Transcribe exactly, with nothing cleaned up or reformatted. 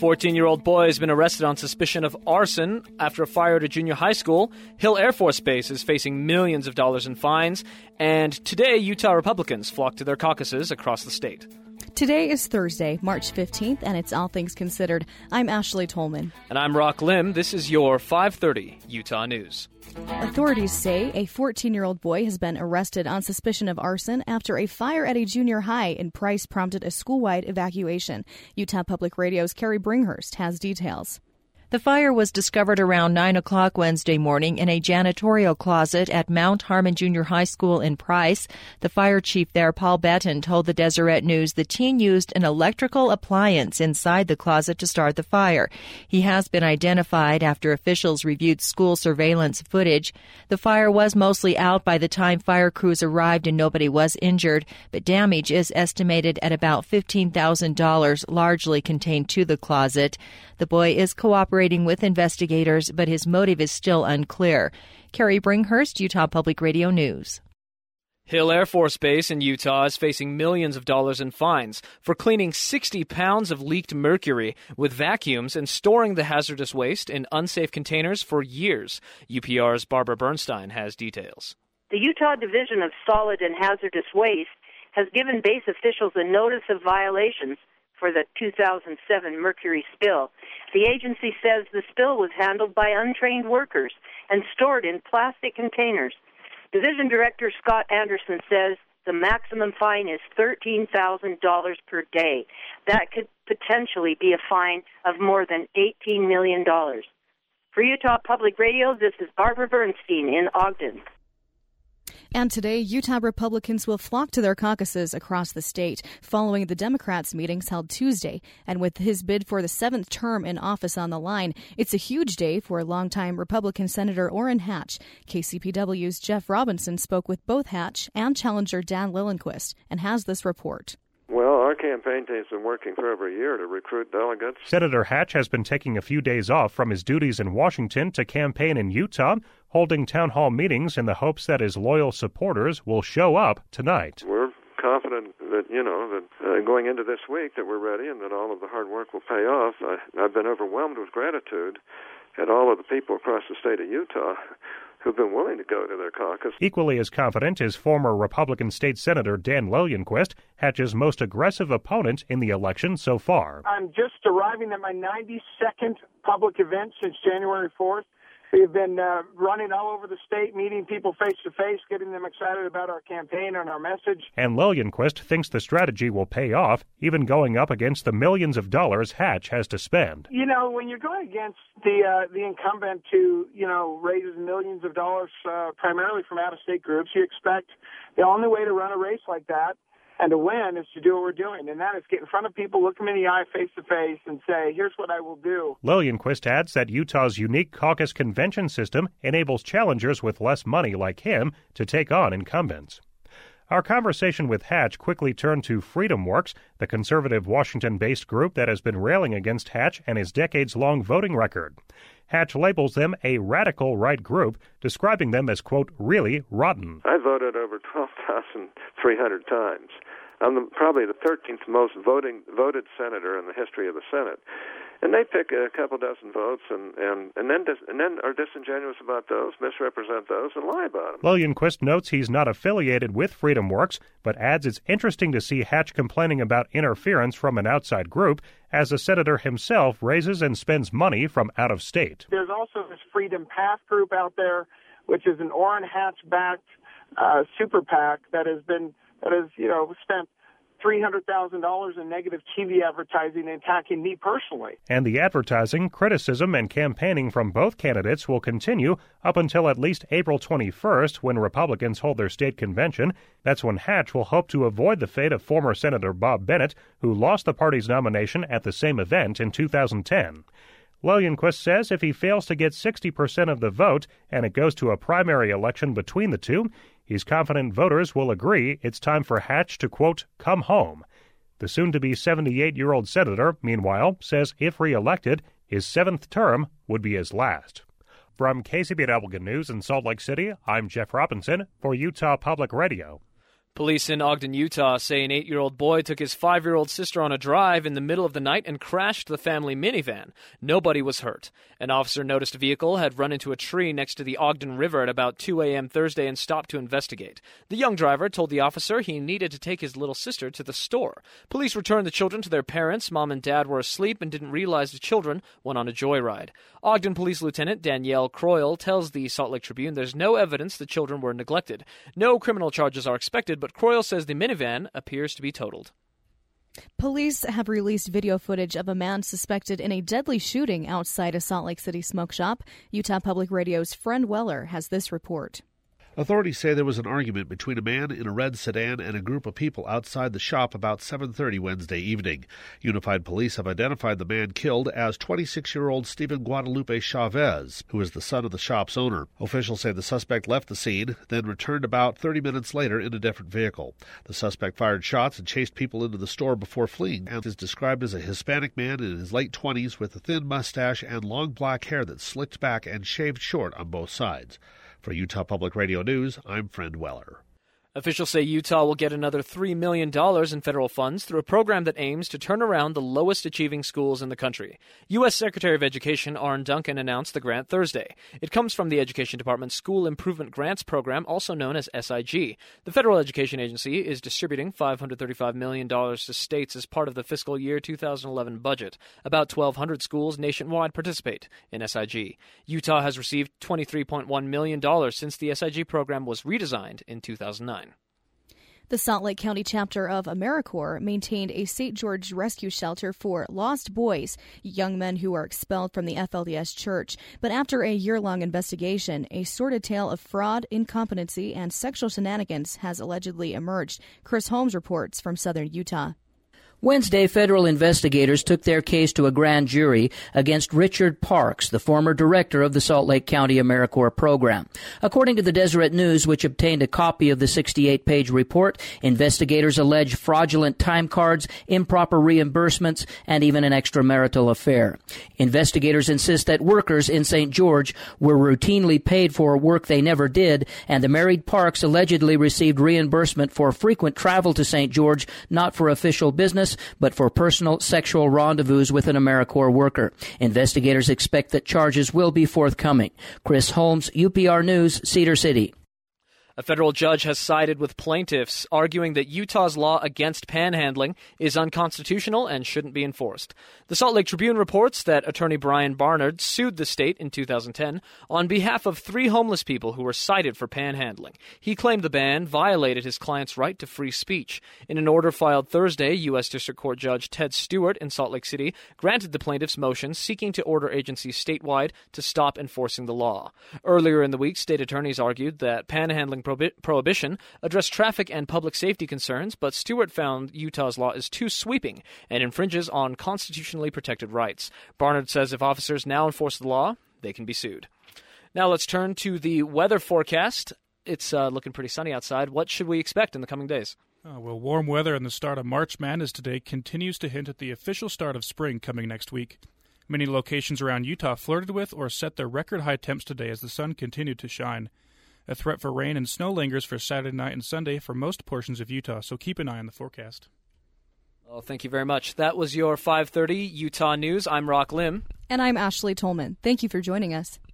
fourteen-year-old boy has been arrested on suspicion of arson after a fire at a junior high school. Hill Air Force Base is facing millions of dollars in fines. And today, Utah Republicans flock to their caucuses across the state. Today is Thursday, March fifteenth, and it's All Things Considered. I'm Ashley Tolman. And I'm Rock Lim. This is your five thirty Utah News. Authorities say a fourteen-year-old boy has been arrested on suspicion of arson after a fire at a junior high in Price prompted a school-wide evacuation. Utah Public Radio's Carrie Bringhurst has details. The fire was discovered around nine o'clock Wednesday morning in a janitorial closet at Mount Harmon Junior High School in Price. The fire chief there, Paul Betton, told the Deseret News the teen used an electrical appliance inside the closet to start the fire. He has been identified after officials reviewed school surveillance footage. The fire was mostly out by the time fire crews arrived and nobody was injured, but damage is estimated at about fifteen thousand dollars, largely contained to the closet. The boy is cooperating with investigators, but his motive is still unclear. Carrie Bringhurst, Utah Public Radio News. Hill Air Force Base in Utah is facing millions of dollars in fines for cleaning sixty pounds of leaked mercury with vacuums and storing the hazardous waste in unsafe containers for years. U P R's Barbara Bernstein has details. The Utah Division of Solid and Hazardous Waste has given base officials a notice of violations for the two thousand seven mercury spill. The agency says the spill was handled by untrained workers and stored in plastic containers. Division Director Scott Anderson says the maximum fine is thirteen thousand dollars per day. That could potentially be a fine of more than eighteen million dollars. For Utah Public Radio, this is Barbara Bernstein in Ogden. And today, Utah Republicans will flock to their caucuses across the state following the Democrats' meetings held Tuesday. And with his bid for the seventh term in office on the line, it's a huge day for longtime Republican Senator Orrin Hatch. K C P W's Jeff Robinson spoke with both Hatch and challenger Dan Lillenquist and has this report. Well, our campaign team's been working for over a year to recruit delegates. Senator Hatch has been taking a few days off from his duties in Washington to campaign in Utah, holding town hall meetings in the hopes that his loyal supporters will show up tonight. We're confident that, you know, that uh, going into this week that we're ready and that all of the hard work will pay off. I, I've been overwhelmed with gratitude at all of the people across the state of Utah who've been willing to go to their caucus. Equally as confident is former Republican State Senator Dan Lillenquist, Hatch's most aggressive opponent in the election so far. I'm just arriving at my ninety-second public event since January fourth. We've been uh, running all over the state, meeting people face-to-face, getting them excited about our campaign and our message. And Lillenquist thinks the strategy will pay off, even going up against the millions of dollars Hatch has to spend. You know, when you're going against the uh, the incumbent who, you know, raises millions of dollars uh, primarily from out-of-state groups, you expect the only way to run a race like that and to win is to do what we're doing, and that is get in front of people, look them in the eye face-to-face, and say, here's what I will do. Lillenquist adds that Utah's unique caucus convention system enables challengers with less money like him to take on incumbents. Our conversation with Hatch quickly turned to FreedomWorks, the conservative Washington-based group that has been railing against Hatch and his decades-long voting record. Hatch labels them a radical right group, describing them as, quote, really rotten. I voted over twelve thousand three hundred times. I'm the, probably the thirteenth most voting voted senator in the history of the Senate. And they pick a couple dozen votes and, and, and, then dis, and then are disingenuous about those, misrepresent those, and lie about them. Lillenquist notes he's not affiliated with FreedomWorks, but adds it's interesting to see Hatch complaining about interference from an outside group as the senator himself raises and spends money from out of state. There's also this Freedom Path group out there, which is an Orrin Hatch-backed uh, super PAC that has been, that has, you know, spent three hundred thousand dollars in negative T V advertising attacking me personally. And the advertising, criticism, and campaigning from both candidates will continue up until at least April twenty-first, when Republicans hold their state convention. That's when Hatch will hope to avoid the fate of former Senator Bob Bennett, who lost the party's nomination at the same event in two thousand ten. Lillenquist says if he fails to get sixty percent of the vote and it goes to a primary election between the two, he's confident voters will agree it's time for Hatch to, quote, come home. The soon-to-be seventy-eight-year-old senator, meanwhile, says if re-elected, his seventh term would be his last. From K C P W News in Salt Lake City, I'm Jeff Robinson for Utah Public Radio. Police in Ogden, Utah say an eight-year-old boy took his five-year-old sister on a drive in the middle of the night and crashed the family minivan. Nobody was hurt. An officer noticed a vehicle had run into a tree next to the Ogden River at about two a.m. Thursday and stopped to investigate. The young driver told the officer he needed to take his little sister to the store. Police returned the children to their parents. Mom and dad were asleep and didn't realize the children went on a joyride. Ogden Police Lieutenant Danielle Croyle tells the Salt Lake Tribune there's no evidence the children were neglected. No criminal charges are expected, but Croyle says the minivan appears to be totaled. Police have released video footage of a man suspected in a deadly shooting outside a Salt Lake City smoke shop. Utah Public Radio's Friend Weller has this report. Authorities say there was an argument between a man in a red sedan and a group of people outside the shop about seven thirty Wednesday evening. Unified Police have identified the man killed as twenty-six-year-old Stephen Guadalupe Chavez, who is the son of the shop's owner. Officials say the suspect left the scene, then returned about thirty minutes later in a different vehicle. The suspect fired shots and chased people into the store before fleeing, and is described as a Hispanic man in his late twenties with a thin mustache and long black hair that slicked back and shaved short on both sides. For Utah Public Radio News, I'm Friend Weller. Officials say Utah will get another three million dollars in federal funds through a program that aims to turn around the lowest achieving schools in the country. U S. Secretary of Education Arne Duncan announced the grant Thursday. It comes from the Education Department's School Improvement Grants Program, also known as S I G. The federal education agency is distributing five hundred thirty-five million dollars to states as part of the fiscal year two thousand eleven budget. About twelve hundred schools nationwide participate in S I G. Utah has received twenty-three point one million dollars since the S I G program was redesigned in two thousand nine. The Salt Lake County chapter of AmeriCorps maintained a Saint George rescue shelter for lost boys, young men who were expelled from the F L D S church. But after a year-long investigation, a sordid tale of fraud, incompetency, and sexual shenanigans has allegedly emerged. Chris Holmes reports from southern Utah. Wednesday, federal investigators took their case to a grand jury against Richard Parks, the former director of the Salt Lake County AmeriCorps program. According to the Deseret News, which obtained a copy of the sixty-eight page report, investigators allege fraudulent time cards, improper reimbursements, and even an extramarital affair. Investigators insist that workers in Saint George were routinely paid for work they never did, and the married Parks allegedly received reimbursement for frequent travel to Saint George, not for official business, but for personal sexual rendezvous with an AmeriCorps worker. Investigators expect that charges will be forthcoming. Chris Holmes, U P R News, Cedar City. A federal judge has sided with plaintiffs, arguing that Utah's law against panhandling is unconstitutional and shouldn't be enforced. The Salt Lake Tribune reports that attorney Brian Barnard sued the state in two thousand ten on behalf of three homeless people who were cited for panhandling. He claimed the ban violated his client's right to free speech. In an order filed Thursday, U S. District Court Judge Ted Stewart in Salt Lake City granted the plaintiffs' motion seeking to order agencies statewide to stop enforcing the law. Earlier in the week, state attorneys argued that panhandling Prohibi- prohibition addressed traffic and public safety concerns, but Stewart found Utah's law is too sweeping and infringes on constitutionally protected rights. Barnard says if officers now enforce the law, they can be sued. Now let's turn to the weather forecast. It's uh, looking pretty sunny outside. What should we expect in the coming days? Uh, well, warm weather and the start of March Madness today continues to hint at the official start of spring coming next week. Many locations around Utah flirted with or set their record high temps today as the sun continued to shine. A threat for rain and snow lingers for Saturday night and Sunday for most portions of Utah, so keep an eye on the forecast. Well, thank you very much. That was your five thirty Utah News. I'm Rock Lim. And I'm Ashley Tolman. Thank you for joining us.